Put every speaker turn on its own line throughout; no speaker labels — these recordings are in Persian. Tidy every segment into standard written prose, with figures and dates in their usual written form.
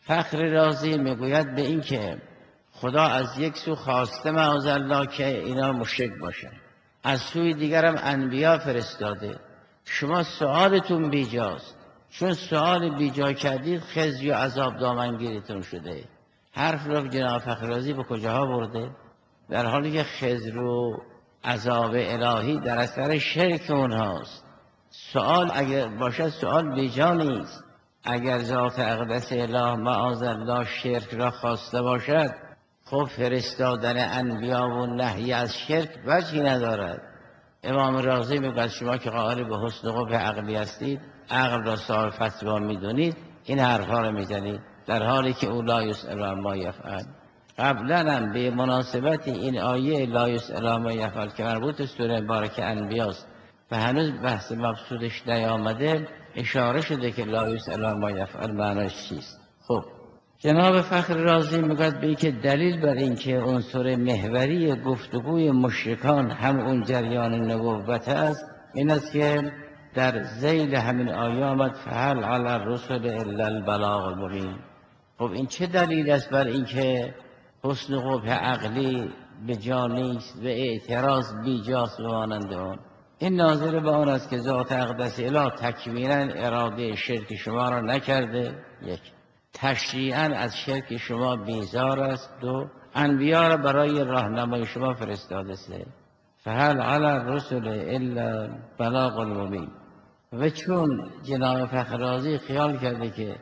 فخر رازی میگوید به این که خدا از یک سو خواسته معاذالله که اینا مشرک باشن، از سوی دیگرم انبیا فرستاده. شما سوالتون بیجاست، چون سوال بیجا کردید خزی و عذاب دامنگیریتون شده. حرف رو جناب فخر رازی به کجاها برده؟ در حالی که خزر و عذاب الهی در اثر شرک اونهاست. سوال اگر باشد سوال بیجا نیست. اگر ذات اقدس اله معاذالله شرک را خواسته باشد، خب فرستادن انبیا و نهی از شرک وجهی ندارد. امام رازی میگوید شما که قائل به حسن قبح عقلی هستید، عقل را صاحب فتوا میدونید، این حرفا رو میزنید در حالی که او لا یسأل عما یفعل. قبلا هم به مناسبت این آیه لا یسأل عما یفعل که مربوط به سوره مبارکه انبیاست و هنوز بحث مقصودش نیامده، اشاره شده که لا یسأل عما یفعل معناش چیست. خب جناب فخر رازی میگوید به این که دلیل بر این که عنصر محوری گفتگوی مشرکان هم اون جریان نبوت است این است که در ذیل همین آیه آمد فهل علی الرسل الا البلاغ المبین. خب این چه دلیل است بر این که حسن قبح عقلی به جا نیست و اعتراض بیجاست و مانند آن؟ این ناظر به آن است که ذات اقدس اله تکوینا اراده شرک شما را نکرده، یک، تشریعاً از شرک شما بیزار است، دو، انبیا را برای راهنمای شما فرستاده، سه، فهل علی الرسل الا بلاغ المبین. و چون جناب فخر رازی خیال کرده که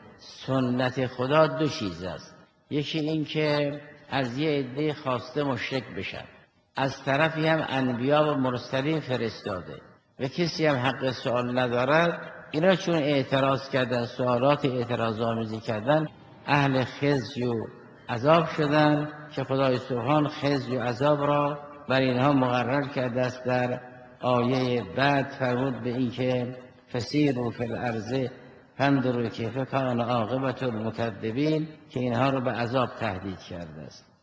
سنت خدا دو چیز است، یکی این که از یه عده خواسته مشرک بشن، از طرفی هم انبیا و مرسلین فرستاده و کسی هم حق سوال ندارد، اینا چون اعتراض کردن، سوالات اعتراض آمیزی کردن، اهل خزی و عذاب شدن که خدای سبحان خزی و عذاب را بر اینها مقرر کرده است. در آیه بعد فرمود به این که فسیروا فی الارض فانظروا کیف کان عاقبة المکذبین، که اینها رو به عذاب تهدید کرده است.